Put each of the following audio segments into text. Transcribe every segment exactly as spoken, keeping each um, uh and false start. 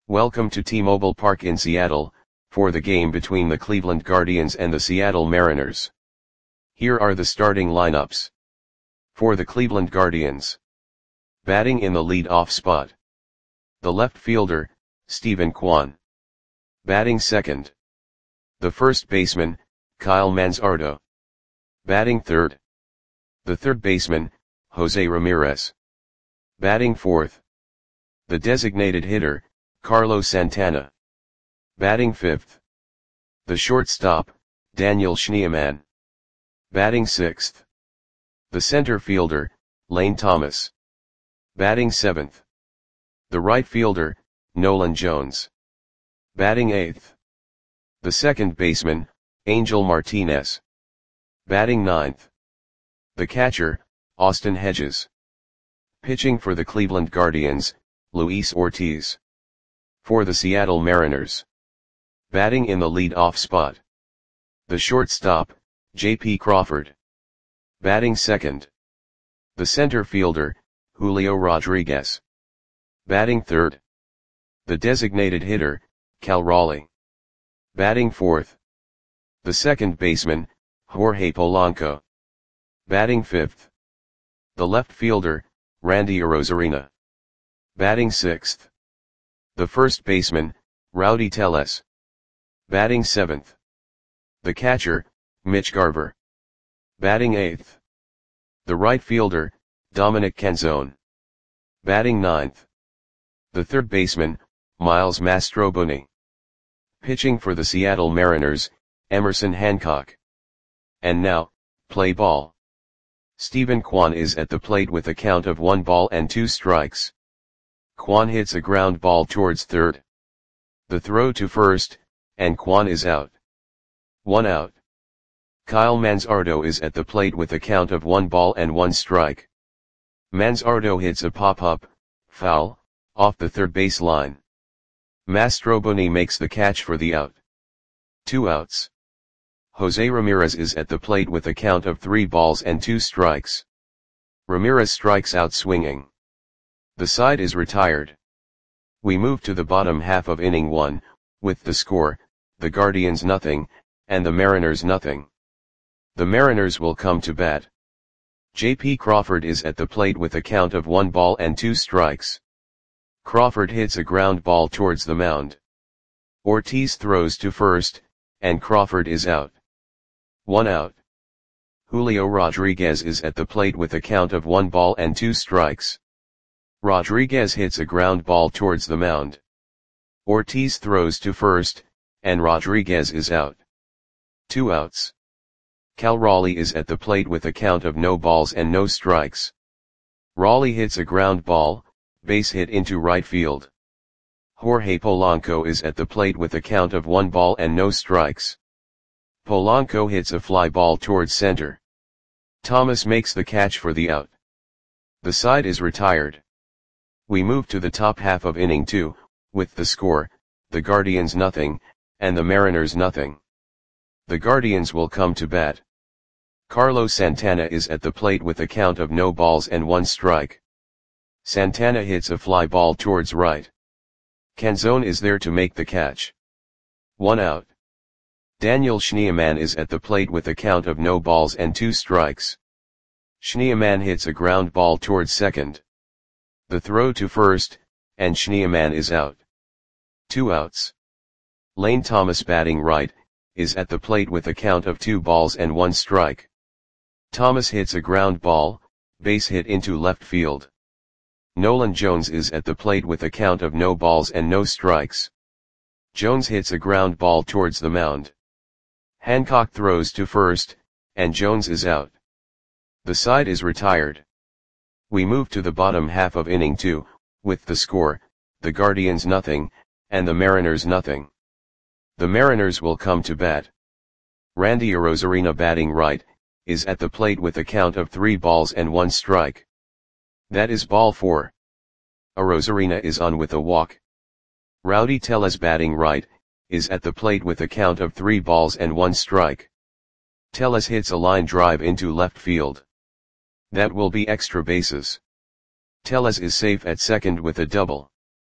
Welcome to T-Mobile Park in Seattle, for the game between the Cleveland Guardians and the Seattle Mariners. Here are the starting lineups. For the Cleveland Guardians. Batting in the lead-off spot. The left fielder, Steven Kwan. Batting second. The first baseman, Kyle Manzardo. Batting third. The third baseman, Jose Ramirez. Batting fourth. The designated hitter, Carlos Santana. Batting fifth. The shortstop, Daniel Schneemann. Batting sixth. The center fielder, Lane Thomas. Batting seventh. The right fielder, Nolan Jones. Batting eighth. The second baseman, Angel Martinez. Batting ninth. The catcher, Austin Hedges. Pitching for the Cleveland Guardians, Luis Ortiz. For the Seattle Mariners. Batting in the lead-off spot. The shortstop, J P Crawford. Batting second. The center fielder, Julio Rodriguez. Batting third. The designated hitter, Cal Raleigh. Batting fourth. The second baseman, Jorge Polanco. Batting fifth. The left fielder, Randy Arozarena. Batting sixth. The first baseman, Rowdy Tellez. Batting seventh. The catcher, Mitch Garver. Batting eighth. The right fielder, Dominic Canzone. Batting ninth. The third baseman, Miles Mastrobuoni. Pitching for the Seattle Mariners, Emerson Hancock. And now, play ball. Steven Kwan is at the plate with a count of one ball and two strikes. Kwan hits a ground ball towards third. The throw to first, and Kwan is out. One out. Kyle Manzardo is at the plate with a count of one ball and one strike. Manzardo hits a pop-up, foul, off the third base line. Mastrobuoni makes the catch for the out. Two outs. Jose Ramirez is at the plate with a count of three balls and two strikes. Ramirez strikes out swinging. The side is retired. We move to the bottom half of inning one, with the score, the Guardians nothing, and the Mariners nothing. The Mariners will come to bat. J P Crawford is at the plate with a count of one ball and two strikes. Crawford hits a ground ball towards the mound. Ortiz throws to first, and Crawford is out. One out. Julio Rodriguez is at the plate with a count of one ball and two strikes. Rodriguez hits a ground ball towards the mound. Ortiz throws to first, and Rodriguez is out. Two outs. Cal Raleigh is at the plate with a count of no balls and no strikes. Raleigh hits a ground ball, base hit into right field. Jorge Polanco is at the plate with a count of one ball and no strikes. Polanco hits a fly ball towards center. Thomas makes the catch for the out. The side is retired. We move to the top half of inning two, with the score, the Guardians nothing, and the Mariners nothing. The Guardians will come to bat. Carlos Santana is at the plate with a count of no balls and one strike. Santana hits a fly ball towards right. Canzone is there to make the catch. One out. Daniel Schneemann is at the plate with a count of no balls and two strikes. Schneemann hits a ground ball towards second. The throw to first, and Schneemann is out. Two outs. Lane Thomas batting right, is at the plate with a count of two balls and one strike. Thomas hits a ground ball, base hit into left field. Nolan Jones is at the plate with a count of no balls and no strikes. Jones hits a ground ball towards the mound. Hancock throws to first, and Jones is out. The side is retired. We move to the bottom half of inning two, with the score, the Guardians nothing, and the Mariners nothing. The Mariners will come to bat. Randy Arozarena batting right, is at the plate with a count of three balls and one strike. That is ball four. Arozarena is on with a walk. Rowdy Tellez batting right, is at the plate with a count of three balls and one strike. Tellez hits a line drive into left field. That will be extra bases. Tellez is safe at second with a double.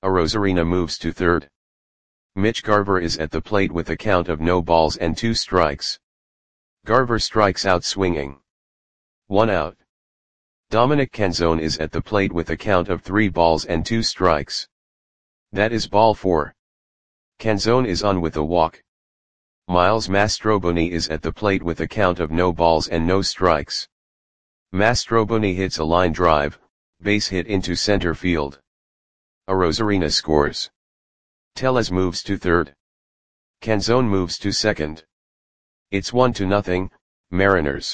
Arozarena moves to third. Mitch Garver is at the plate with a count of no balls and two strikes. Garver strikes out swinging. One out. Dominic Canzone is at the plate with a count of three balls and two strikes. That is ball four. Canzone is on with a walk. Miles Mastroboni is at the plate with a count of no balls and no strikes. Mastroboni hits a line drive, base hit into center field. Arozarena scores. Tellez moves to third. Canzone moves to second. It's one to nothing, Mariners.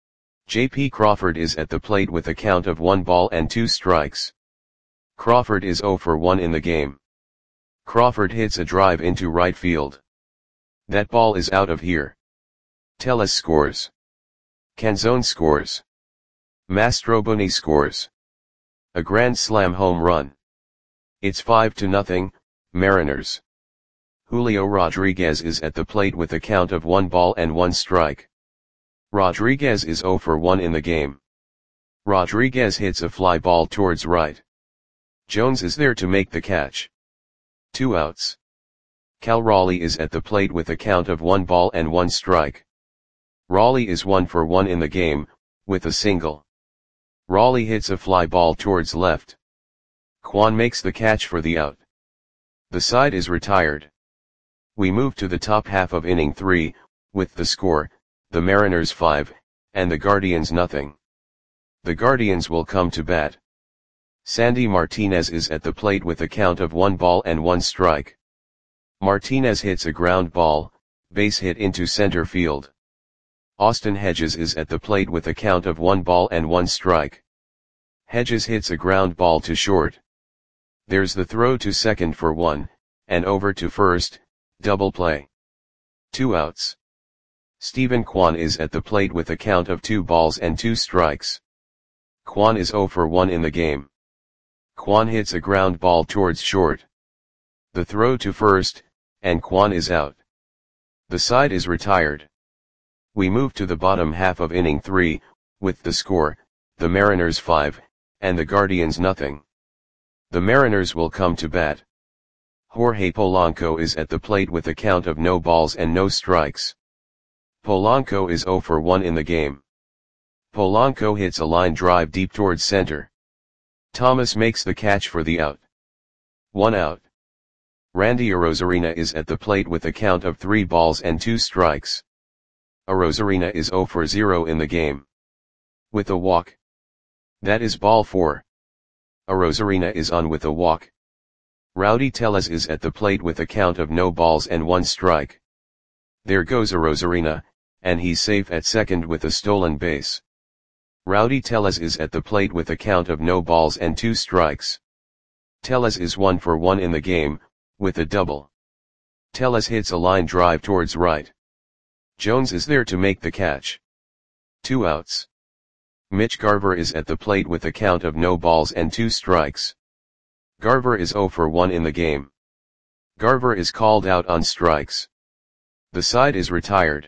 J P Crawford is at the plate with a count of one ball and two strikes. Crawford is zero for one in the game. Crawford hits a drive into right field. That ball is out of here. Tellez scores. Canzone scores. Mastroboni scores. A grand slam home run. It's five to nothing, Mariners. Julio Rodriguez is at the plate with a count of one ball and one strike. Rodriguez is zero for one in the game. Rodriguez hits a fly ball towards right. Jones is there to make the catch. Two outs. Cal Raleigh is at the plate with a count of one ball and one strike. Raleigh is one for one in the game, with a single. Raleigh hits a fly ball towards left. Kwan makes the catch for the out. The side is retired. We move to the top half of inning three, with the score, the Mariners five, and the Guardians nothing. The Guardians will come to bat. Sandy Martinez is at the plate with a count of one ball and one strike. Martinez hits a ground ball, base hit into center field. Austin Hedges is at the plate with a count of one ball and one strike. Hedges hits a ground ball to short. There's the throw to second for one, and over to first, double play. Two outs. Stephen Kwan is at the plate with a count of two balls and two strikes. Kwan is zero for one in the game. Kwan hits a ground ball towards short. The throw to first, and Kwan is out. The side is retired. We move to the bottom half of inning three, with the score, the Mariners five, and the Guardians nothing. The Mariners will come to bat. Jorge Polanco is at the plate with a count of no balls and no strikes. Polanco is zero for one in the game. Polanco hits a line drive deep towards center. Thomas makes the catch for the out. One out. Randy Arozarena is at the plate with a count of three balls and two strikes. Arozarena is zero for zero in the game. With a walk. That is ball four. Arozarena is on with a walk. Rowdy Tellez is at the plate with a count of no balls and one strike. There goes Arozarena, and he's safe at second with a stolen base. Rowdy Tellez is at the plate with a count of no balls and two strikes. Tellez is one for one in the game, with a double. Tellez hits a line drive towards right. Jones is there to make the catch. Two outs. Mitch Garver is at the plate with a count of no balls and two strikes. Garver is zero for one in the game. Garver is called out on strikes. The side is retired.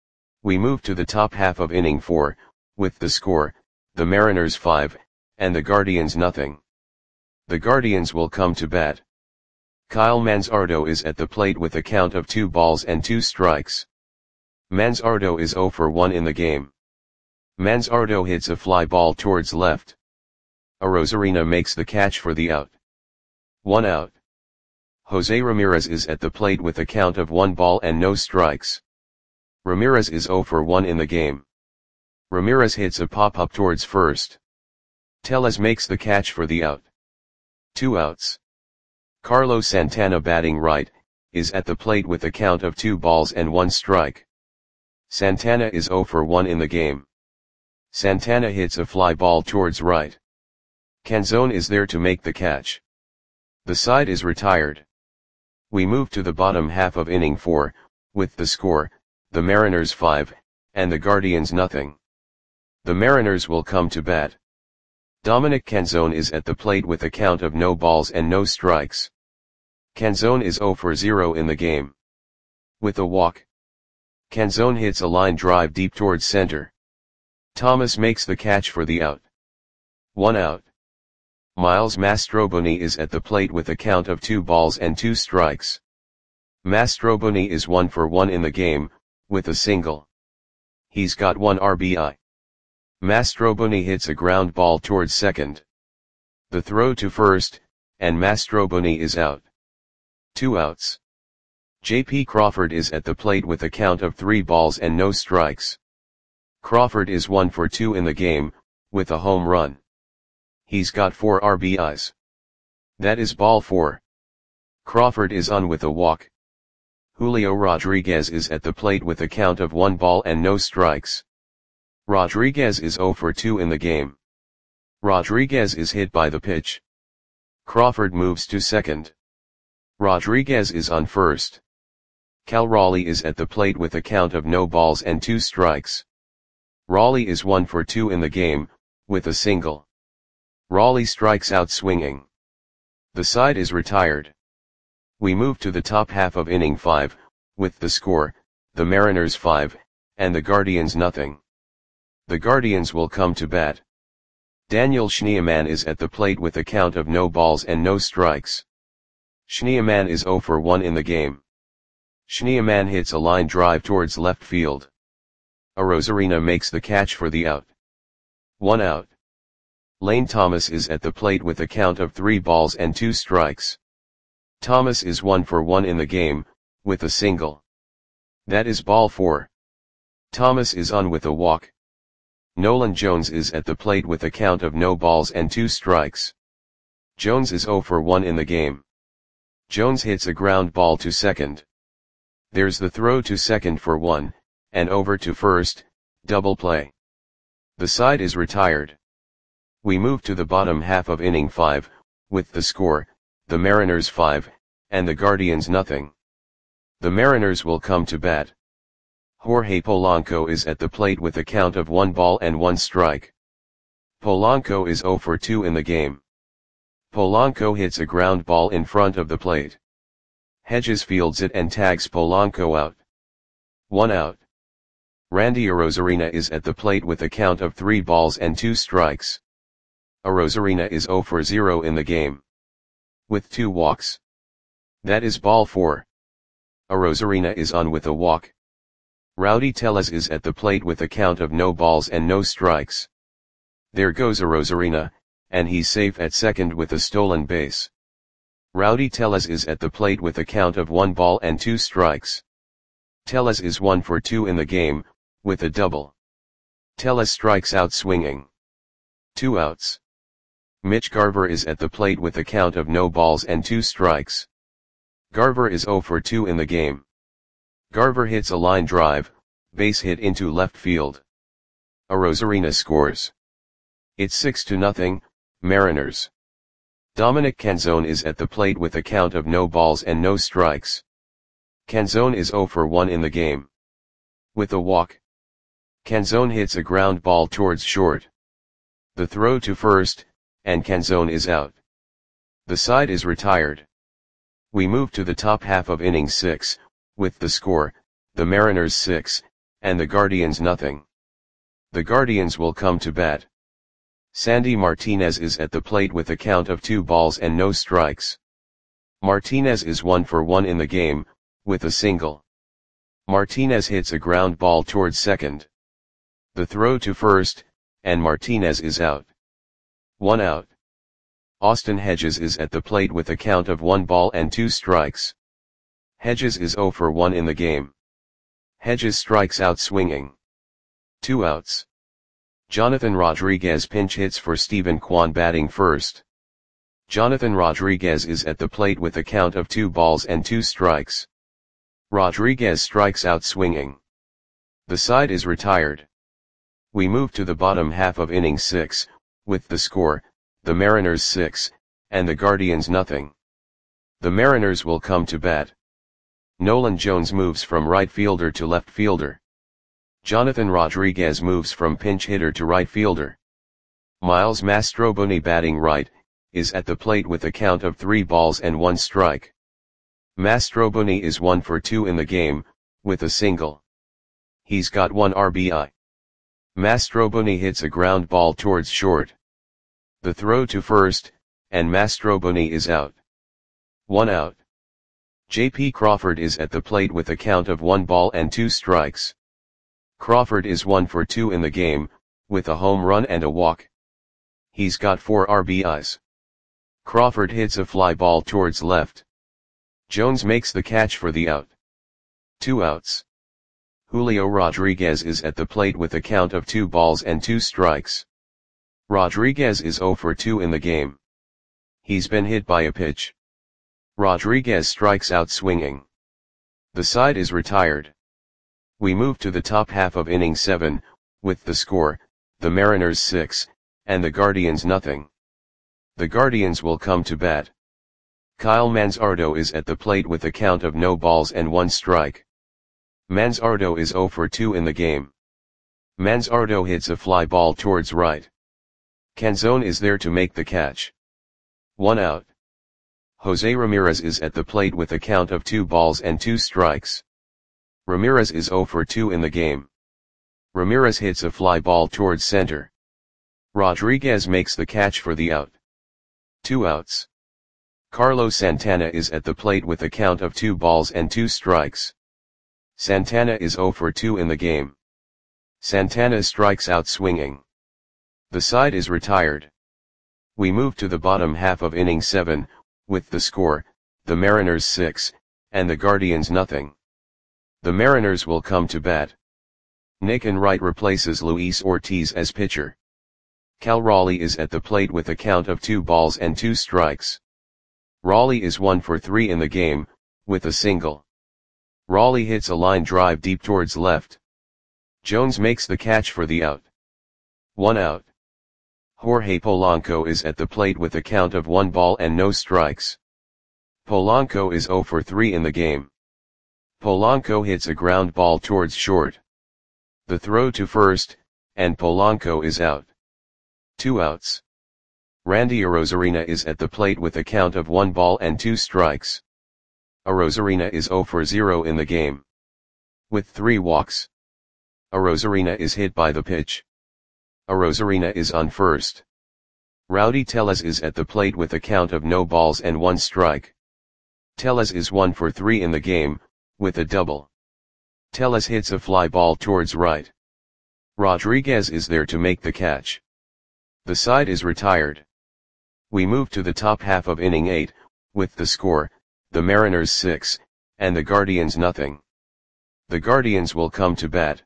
We move to the top half of inning four, with the score, the Mariners five, and the Guardians nothing. The Guardians will come to bat. Kyle Manzardo is at the plate with a count of two balls and two strikes. Manzardo is zero for one in the game. Manzardo hits a fly ball towards left. Arozarena makes the catch for the out. One out. Jose Ramirez is at the plate with a count of one ball and no strikes. Ramirez is zero for one in the game. Ramirez hits a pop-up towards first. Tellez makes the catch for the out. Two outs. Carlos Santana batting right, is at the plate with a count of two balls and one strike. Santana is zero for one in the game. Santana hits a fly ball towards right. Canzone is there to make the catch. The side is retired. We move to the bottom half of inning four, with the score, the Mariners five, and the Guardians nothing. The Mariners will come to bat. Dominic Canzone is at the plate with a count of no balls and no strikes. Canzone is zero for zero in the game. With a walk. Canzone hits a line drive deep towards center. Thomas makes the catch for the out. One out. Miles Mastrobuoni is at the plate with a count of two balls and two strikes. Mastrobuoni is one for one in the game, with a single. He's got one R B I. Mastrobuoni hits a ground ball towards second. The throw to first, and Mastrobuoni is out. Two outs. J P Crawford is at the plate with a count of three balls and no strikes. Crawford is one for two in the game, with a home run. He's got four R B Is. That is ball four. Crawford is on with a walk. Julio Rodriguez is at the plate with a count of one ball and no strikes. Rodriguez is zero for two in the game. Rodriguez is hit by the pitch. Crawford moves to second. Rodriguez is on first. Cal Raleigh is at the plate with a count of no balls and two strikes. Raleigh is one for two in the game, with a single. Raleigh strikes out swinging. The side is retired. We move to the top half of inning five, with the score, the Mariners five, and the Guardians nothing. The Guardians will come to bat. Daniel Schneemann is at the plate with a count of no balls and no strikes. Schneemann is zero for one in the game. Schneemann hits a line drive towards left field. Arozarena makes the catch for the out. One out. Lane Thomas is at the plate with a count of three balls and two strikes. Thomas is one for one in the game, with a single. That is ball four. Thomas is on with a walk. Nolan Jones is at the plate with a count of no balls and two strikes. Jones is zero for one in the game. Jones hits a ground ball to second. There's the throw to second for one, and over to first, double play. The side is retired. We move to the bottom half of inning five, with the score, the Mariners five, and the Guardians nothing. The Mariners will come to bat. Jorge Polanco is at the plate with a count of one ball and one strike. Polanco is zero for two in the game. Polanco hits a ground ball in front of the plate. Hedges fields it and tags Polanco out. One out. Randy Arozarena is at the plate with a count of three balls and two strikes. Arozarena is zero for zero in the game. With two walks. That is ball four. Arozarena is on with a walk. Rowdy Tellez is at the plate with a count of no balls and no strikes. There goes Arozarena, and he's safe at second with a stolen base. Rowdy Tellez is at the plate with a count of one ball and two strikes. Tellez is one for two in the game, with a double. Tellez strikes out swinging. Two outs. Mitch Garver is at the plate with a count of no balls and two strikes. Garver is zero for two in the game. Garver hits a line drive, base hit into left field. Arozarena scores. It's six to nothing, Mariners. Dominic Canzone is at the plate with a count of no balls and no strikes. Canzone is zero for one in the game. With a walk. Canzone hits a ground ball towards short. The throw to first, and Canzone is out. The side is retired. We move to the top half of inning six, with the score, the Mariners six, and the Guardians nothing. The Guardians will come to bat. Sandy Martinez is at the plate with a count of two balls and no strikes. Martinez is one for one in the game, with a single. Martinez hits a ground ball towards second. The throw to first, and Martinez is out. One out. Austin Hedges is at the plate with a count of one ball and two strikes. Hedges is zero for one in the game. Hedges strikes out swinging. Two outs. Jonathan Rodriguez pinch hits for Stephen Kwan batting first. Jonathan Rodriguez is at the plate with a count of two balls and two strikes. Rodriguez strikes out swinging. The side is retired. We move to the bottom half of inning six, with the score, the Mariners six, and the Guardians nothing. The Mariners will come to bat. Nolan Jones moves from right fielder to left fielder. Jonathan Rodriguez moves from pinch hitter to right fielder. Miles Mastrobuoni batting right, is at the plate with a count of three balls and one strike. Mastrobuoni is one for two in the game, with a single. He's got one R B I. Mastrobuoni hits a ground ball towards short. The throw to first, and Mastroboni is out. One out. J P Crawford is at the plate with a count of one ball and two strikes. Crawford is one for two in the game, with a home run and a walk. He's got four R B Is. Crawford hits a fly ball towards left. Jones makes the catch for the out. Two outs. Julio Rodriguez is at the plate with a count of two balls and two strikes. Rodriguez is zero for two in the game. He's been hit by a pitch. Rodriguez strikes out swinging. The side is retired. We move to the top half of inning seven, with the score, the Mariners six, and the Guardians nothing. The Guardians will come to bat. Kyle Manzardo is at the plate with a count of no balls and one strike. Manzardo is zero for two in the game. Manzardo hits a fly ball towards right. Canzone is there to make the catch. One out. Jose Ramirez is at the plate with a count of two balls and two strikes. Ramirez is zero for two in the game. Ramirez hits a fly ball towards center. Rodriguez makes the catch for the out. Two outs. Carlos Santana is at the plate with a count of two balls and two strikes. Santana is zero for two in the game. Santana strikes out swinging. The side is retired. We move to the bottom half of inning seven, with the score, the Mariners six, and the Guardians nothing. The Mariners will come to bat. Nick Enright replaces Luis Ortiz as pitcher. Cal Raleigh is at the plate with a count of two balls and two strikes. Raleigh is one for three in the game, with a single. Raleigh hits a line drive deep towards left. Jones makes the catch for the out. One out. Jorge Polanco is at the plate with a count of one ball and no strikes. Polanco is zero for three in the game. Polanco hits a ground ball towards short. The throw to first, and Polanco is out. Two outs. Randy Arozarena is at the plate with a count of one ball and two strikes. Arozarena is zero for zero in the game. With three walks. Arozarena is hit by the pitch. Arozarena is on first. Rowdy Tellez is at the plate with a count of no balls and one strike. Tellez is one for three in the game, with a double. Tellez hits a fly ball towards right. Rodriguez is there to make the catch. The side is retired. We move to the top half of inning eight, with the score, the Mariners six, and the Guardians nothing. The Guardians will come to bat.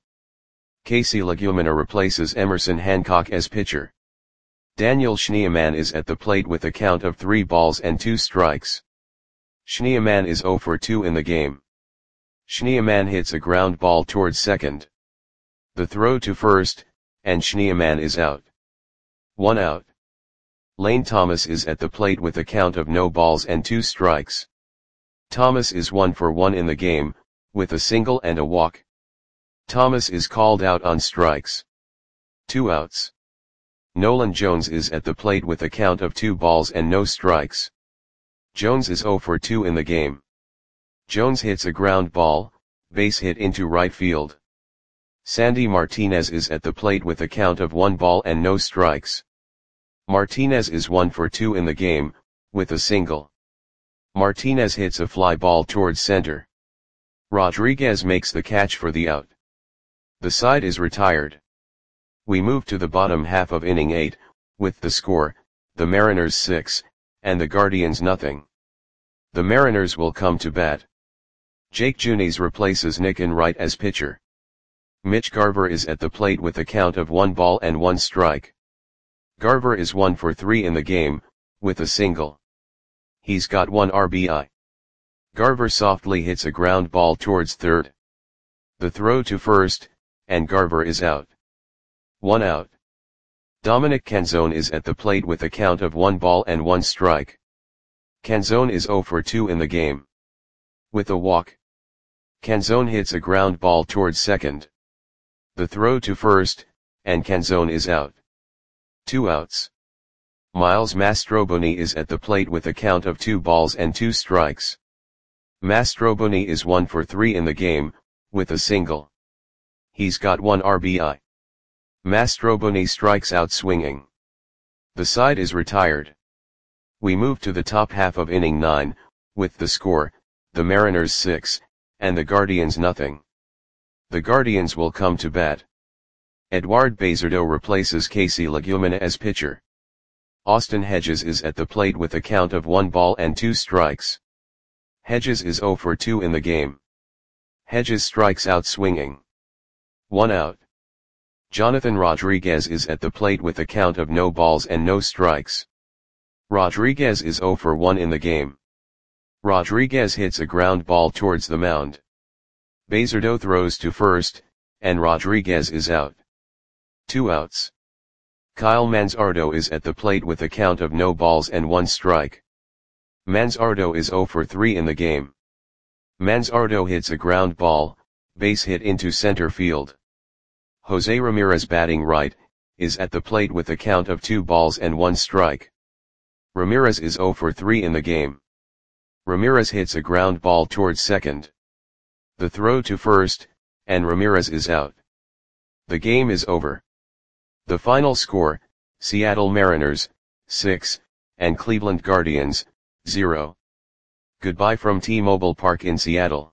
Casey Legumina replaces Emerson Hancock as pitcher. Daniel Schneemann is at the plate with a count of three balls and two strikes. Schneemann is zero for two in the game. Schneemann hits a ground ball towards second. The throw to first, and Schneemann is out. One out. Lane Thomas is at the plate with a count of no balls and two strikes. Thomas is one for one in the game, with a single and a walk. Thomas is called out on strikes. Two outs. Nolan Jones is at the plate with a count of two balls and no strikes. Jones is zero for two in the game. Jones hits a ground ball, base hit into right field. Sandy Martinez is at the plate with a count of one ball and no strikes. Martinez is one for two in the game, with a single. Martinez hits a fly ball towards center. Rodriguez makes the catch for the out. The side is retired. We move to the bottom half of inning eight, with the score, the Mariners six, and the Guardians nothing. The Mariners will come to bat. Jake Junis replaces Nick Enright as pitcher. Mitch Garver is at the plate with a count of one ball and one strike. Garver is one for three in the game, with a single. He's got one R B I. Garver softly hits a ground ball towards third. The throw to first, and Garver is out. One out. Dominic Canzone is at the plate with a count of one ball and one strike. Canzone is zero for two in the game. With a walk. Canzone hits a ground ball towards second. The throw to first, and Canzone is out. Two outs. Miles Mastroboni is at the plate with a count of two balls and two strikes. Mastroboni is one for three in the game, with a single. He's got one R B I. Mastroboni strikes out swinging. The side is retired. We move to the top half of inning nine, with the score, the Mariners six, and the Guardians nothing. The Guardians will come to bat. Eduard Bazardo replaces Casey Legumina as pitcher. Austin Hedges is at the plate with a count of one ball and two strikes. Hedges is zero for two in the game. Hedges strikes out swinging. One out. Jonathan Rodriguez is at the plate with a count of no balls and no strikes. Rodriguez is zero for one in the game. Rodriguez hits a ground ball towards the mound. Bazardo throws to first, and Rodriguez is out. Two outs. Kyle Manzardo is at the plate with a count of no balls and one strike. Manzardo is zero for three in the game. Manzardo hits a ground ball, base hit into center field. Jose Ramirez, batting right, is at the plate with a count of two balls and one strike. Ramirez is zero for three in the game. Ramirez hits a ground ball towards second. The throw to first, and Ramirez is out. The game is over. The final score, Seattle Mariners, six, and Cleveland Guardians, zero. Goodbye from T-Mobile Park in Seattle.